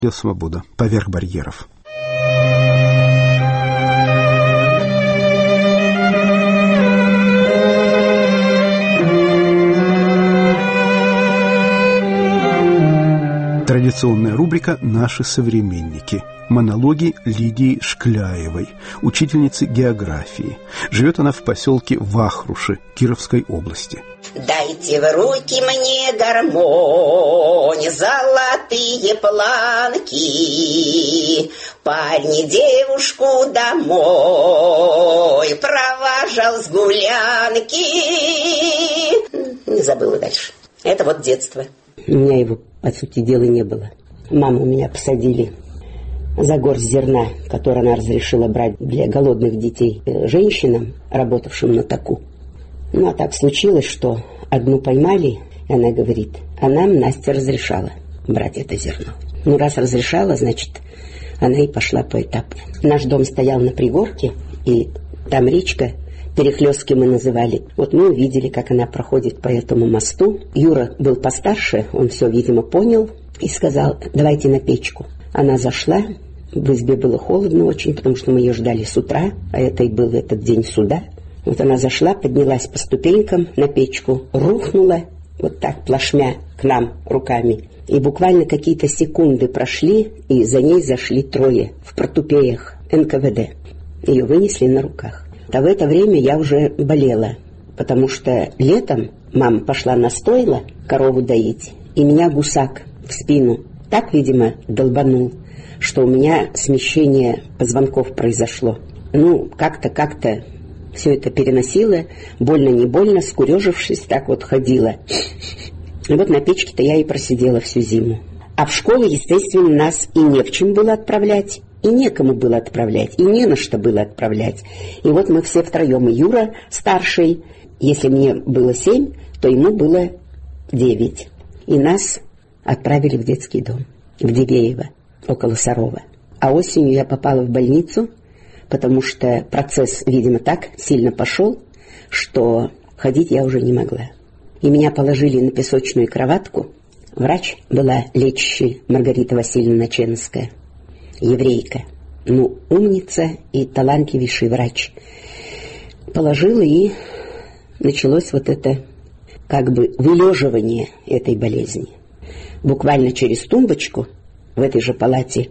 Свобода. Поверх барьеров. Традиционная рубрика «Наши современники». Монологи Лидии Шкляевой, учительницы географии. Живет она в поселке Вахруши Кировской области. Дайте в руки мне гармонь, золотые планки. Парень девушку домой провожал с гулянки. Не забыла дальше. Это вот детство. У меня его, по сути дела, не было. Маму меня посадили за горсть зерна, которое она разрешила брать для голодных детей женщинам, работавшим на таку. Ну, а так случилось, что одну поймали, и она говорит, а нам Настя разрешала брать это зерно. Ну, раз разрешала, значит, она и пошла поэтапно. Наш дом стоял на пригорке, и там речка, Перехлёстки мы называли. Вот мы увидели, как она проходит по этому мосту. Юра был постарше, он все, видимо, понял и сказал, давайте на печку. Она зашла, в избе было холодно очень, потому что мы ее ждали с утра, а это и был этот день суда. Вот она зашла, поднялась по ступенькам на печку, рухнула вот так плашмя к нам руками. И буквально какие-то секунды прошли, и за ней зашли трое в портупеях НКВД. Ее вынесли на руках. А в это время я уже болела, потому что летом мама пошла на стойло корову доить, и меня гусак в спину так, видимо, долбанул, что у меня смещение позвонков произошло. Ну, как-то все это переносила, больно не больно, скурежившись, так вот ходила. И вот на печке-то я и просидела всю зиму. А в школу, естественно, нас и не в чем было отправлять, и некому было отправлять, и не на что было отправлять. И вот мы все втроем, и Юра старший, если мне было 7, то ему было 9. И нас отправили в детский дом, в Дивеево, около Сарова. А осенью я попала в больницу, потому что процесс, видимо, так сильно пошел, что ходить я уже не могла. И меня положили на песочную кроватку. Врач была лечащая Маргарита Васильевна Наченская, еврейка. Ну, умница и талантливейший врач. Положила, и началось вот это как бы вылеживание этой болезни. Буквально через тумбочку в этой же палате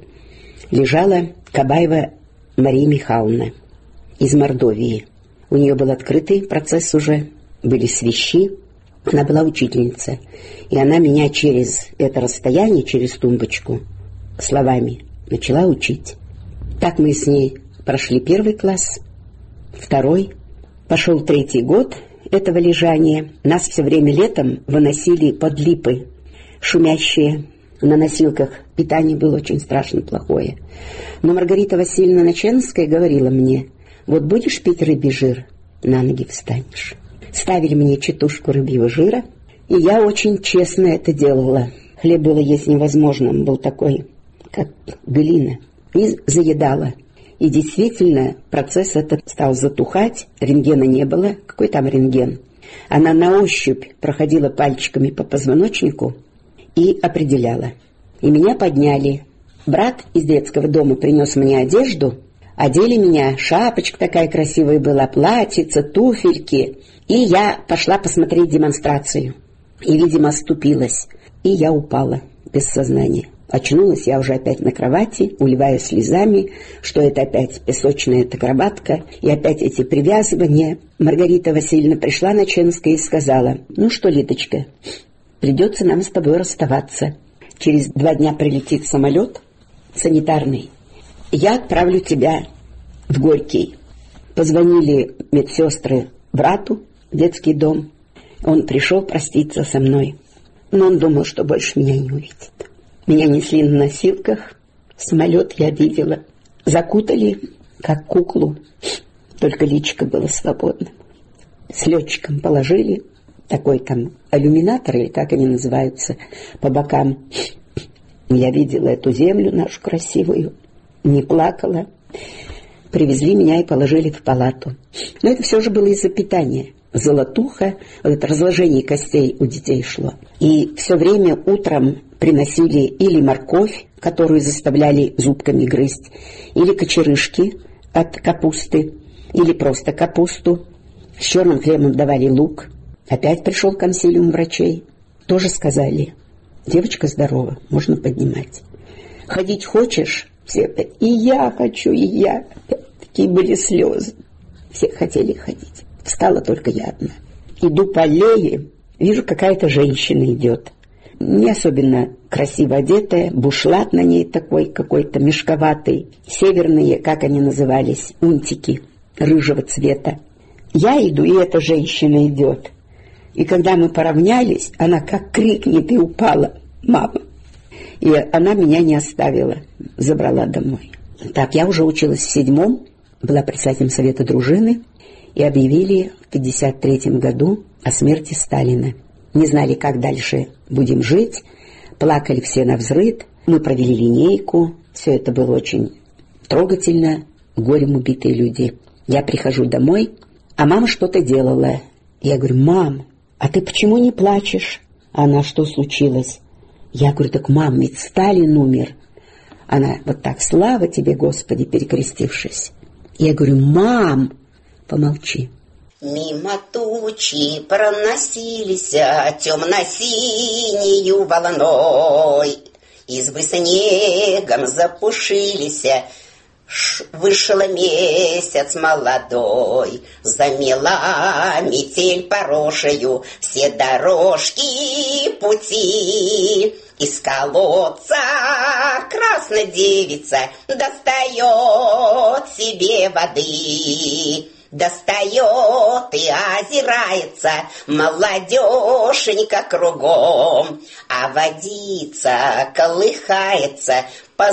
лежала Кабаева Мария Михайловна из Мордовии. У нее был открытый процесс уже, были свищи. Она была учительница, и она меня через это расстояние, через тумбочку, словами начала учить. Так мы с ней прошли 1 класс, 2, пошел 3 год этого лежания. Нас все время летом выносили под липы, шумящие на носилках. Питание было очень страшно плохое. Но Маргарита Васильевна Наченская говорила мне, вот будешь пить рыбий жир, на ноги встанешь. Ставили мне читушку рыбьего жира, и я очень честно это делала. Хлеб было есть невозможно, он был такой, как глина, и заедала. И действительно, процесс этот стал затухать, рентгена не было. Какой там рентген? Она на ощупь проходила пальчиками по позвоночнику и определяла. И меня подняли. Брат из детского дома принес мне одежду, одели меня, шапочка такая красивая была, платьице, туфельки. И я пошла посмотреть демонстрацию. И, видимо, оступилась. И я упала без сознания. Очнулась я уже опять на кровати, уливая слезами, что это опять песочная акробатка, и опять эти привязывания. Маргарита Васильевна пришла Наченская и сказала, ну что, Лидочка, придется нам с тобой расставаться. Через 2 дня прилетит самолет санитарный. Я отправлю тебя в Горький. Позвонили медсестры брату в детский дом. Он пришел проститься со мной, но он думал, что больше меня не увидит. Меня несли на носилках, самолет я видела. Закутали, как куклу, только личико было свободным. С летчиком положили, такой там иллюминатор, или как они называются, по бокам. Я видела эту землю нашу красивую, не плакала. Привезли меня и положили в палату. Но это все же было из-за питания. Золотуха, вот это разложение костей у детей шло. И все время утром приносили или морковь, которую заставляли зубками грызть, или кочерышки от капусты, или просто капусту. С черным хлебом давали лук. Опять пришел консилиум врачей. Тоже сказали: девочка здорова, можно поднимать. Ходить хочешь? Все опять: и я хочу, и я. Такие были слезы. Все хотели ходить. Встала только я одна. Иду по аллее, вижу, какая-то женщина идет. Не особенно красиво одетая, бушлат на ней такой какой-то мешковатый. Северные, как они назывались, унтики рыжего цвета. Я иду, и эта женщина идет. И когда мы поравнялись, она как крикнет и упала: мама. И она меня не оставила, забрала домой. Так, я уже училась в 7-м, была председателем совета дружины, и объявили в 1953 году о смерти Сталина. Не знали, как дальше будем жить, плакали все навзрыд. Мы провели линейку, все это было очень трогательно, горем убитые люди. Я прихожу домой, а мама что-то делала. Я говорю: мам, а ты почему не плачешь? Она: что случилось? Я говорю: так, мам, ведь Сталин умер. Она вот так: слава тебе, Господи, перекрестившись. Я говорю: мам, помолчи. Мимо тучи проносились темно-синею волной, избы снегом запушились, вышел месяц молодой, замела метель порошею все дорожки пути. Из колодца красная девица достает себе воды. Достает и озирается молодеженька кругом, а водица колыхается,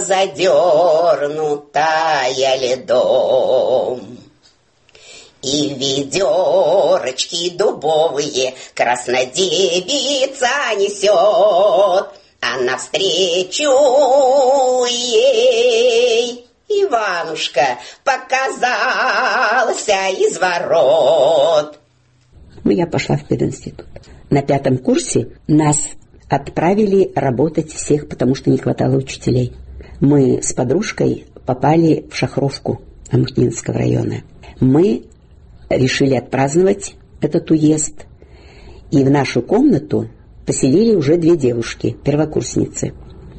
позадернутая ледом. И ведерочки дубовые краснодевица несет, а навстречу ей Иванушка показался из ворот. Я пошла в пединститут. На 5-м курсе нас отправили работать всех, потому что не хватало учителей. Мы с подружкой попали в Шахровку Омутнинского района. Мы решили отпраздновать этот уезд, и в нашу комнату поселили уже 2 девушки, первокурсницы: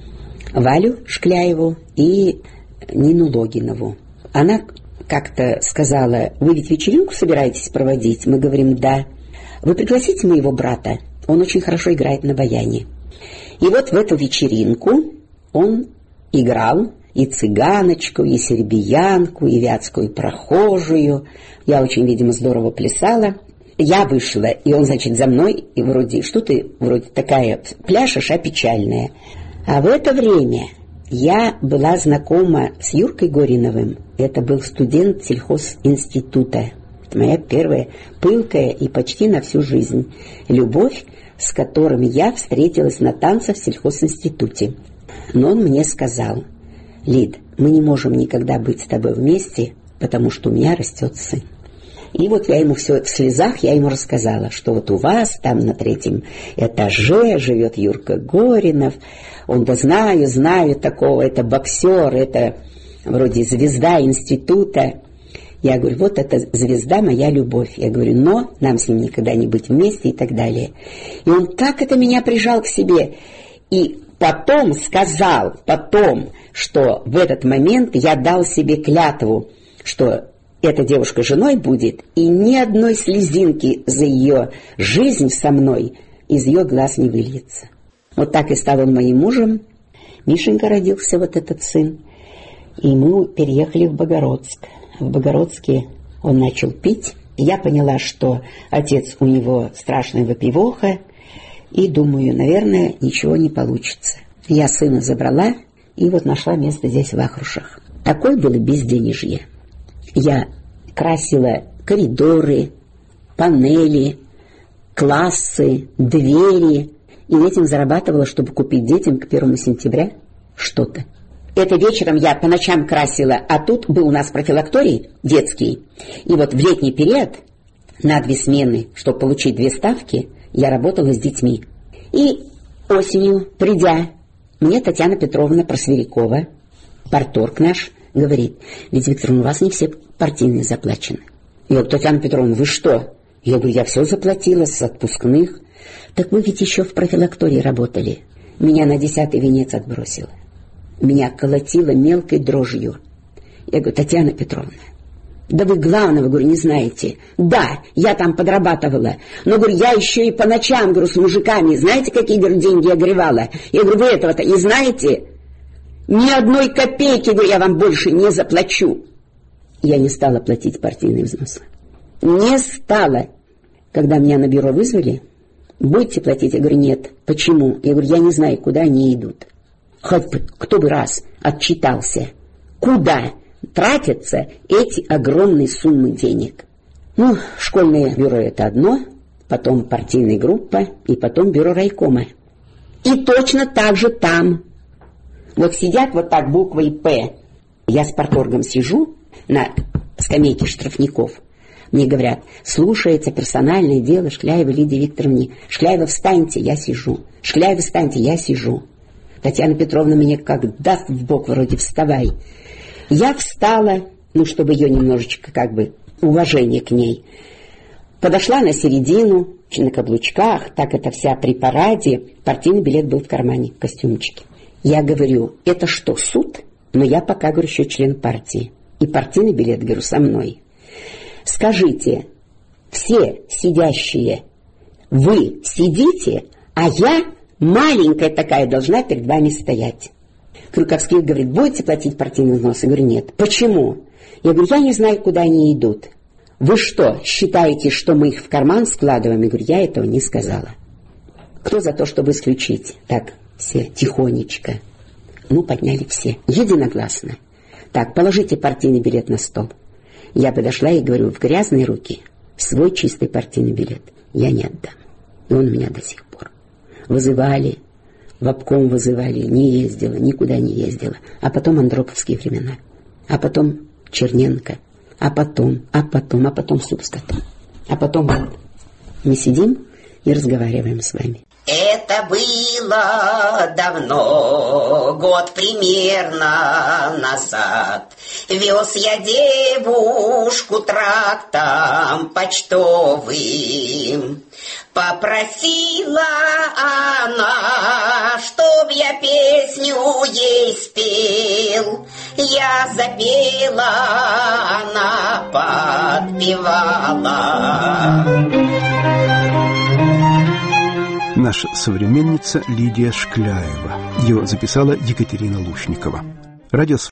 Валю Шкляеву и Нину Логинову. Она как-то сказала: вы ведь вечеринку собираетесь проводить? Мы говорим: да. Вы пригласите моего брата, он очень хорошо играет на баяне. И вот в эту вечеринку он играл и цыганочку, и сербиянку, и вятскую прохожую. Я очень, видимо, здорово плясала. Я вышла, и он, значит, за мной, и вроде: что ты вроде такая пляшешь, а печальная. А в это время я была знакома с Юркой Гориновым. Это был студент сельхозинститута. Это моя первая пылкая и почти на всю жизнь любовь, с которым я встретилась на танцах в сельхозинституте. Но он мне сказал: Лид, мы не можем никогда быть с тобой вместе, потому что у меня растет сын. И вот я ему все в слезах, я ему рассказала, что вот у вас там на 3-м этаже живет Юрка Горинов. Он: да знаю такого, это боксер, это вроде звезда института. Я говорю: вот эта звезда моя любовь. Я говорю: но нам с ним никогда не быть вместе и так далее. И он так это меня прижал к себе. И потом сказал, что в этот момент я дал себе клятву, что эта девушка женой будет, и ни одной слезинки за ее жизнь со мной из ее глаз не выльется. Вот так и стал он моим мужем. Мишенька родился, вот этот сын. И мы переехали в Богородск. В Богородске он начал пить. Я поняла, что отец у него страшная выпивоха. И думаю, наверное, ничего не получится. Я сына забрала и вот нашла место здесь, в Вахрушах. Такое было безденежье. Я красила коридоры, панели, классы, двери. И этим зарабатывала, чтобы купить детям к 1 сентября что-то. Это вечером я по ночам красила, а тут был у нас профилакторий детский. И вот в летний период на 2 смены, чтобы получить 2 ставки, я работала с детьми. И осенью, придя мне Татьяна Петровна Просверякова, парторг наш, говорит: ведь, Виктор, у вас не все партийные заплачены. Я говорю: Татьяна Петровна, вы что? Я говорю: я все заплатила с отпускных. Так вы ведь еще в профилактории работали. Меня на 10-й венец отбросило. Меня колотило мелкой дрожью. Я говорю: Татьяна Петровна, да вы главного, говорю, не знаете. Да, я там подрабатывала. Но, говорю, я еще и по ночам, говорю, с мужиками. Знаете, какие, говорю, деньги я гревала? Я говорю: вы этого-то не знаете? Ни одной копейки, говорю, я вам больше не заплачу. Я не стала платить партийные взносы. Не стала. Когда меня на бюро вызвали: будете платить? Я говорю: нет. Почему? Я говорю: я не знаю, куда они идут. Хоть бы кто бы раз отчитался, куда тратятся эти огромные суммы денег. Ну, школьное бюро — это одно, потом партийная группа и потом бюро райкома. И точно так же там. Вот сидят вот так буквой «П». Я с парторгом сижу на скамейке штрафников. Мне говорят: слушается персональное дело Шкляевой Лидии Викторовне. Шкляева, встаньте, я сижу. Шкляева, встаньте, я сижу. Татьяна Петровна мне как даст в бок, вроде: вставай. Я встала, ну, чтобы ее немножечко, как бы, уважение к ней. Подошла на середину, на каблучках, так это вся при параде. Партийный билет был в кармане, в костюмчике. Я говорю: это что, суд? Но я пока, говорю, еще член партии. И партийный билет, говорю, со мной. Скажите, все сидящие, вы сидите, а я, маленькая такая, должна перед вами стоять. Крюковский говорит: будете платить партийный взнос? Я говорю: нет. Почему? Я говорю: я не знаю, куда они идут. Вы что, считаете, что мы их в карман складываем? Я говорю: я этого не сказала. Кто за то, чтобы исключить? Так, все тихонечко. Ну, подняли все, единогласно. Так, положите партийный билет на стол. Я подошла и говорю: в грязные руки свой чистый партийный билет я не отдам. И он у меня до сих пор. Вызывали, в обком вызывали, не ездила, никуда не ездила. А потом андроповские времена. А потом Черненко. А потом суп с котом. А потом вот мы сидим и разговариваем с вами. Это было давно, год примерно назад. Вез я девушку трактом почтовым. Попросила она, чтоб я песню ей спел. Я запела, она подпевала. Наша современница Лидия Шкляева. Ее записала Екатерина Лушникова. Радио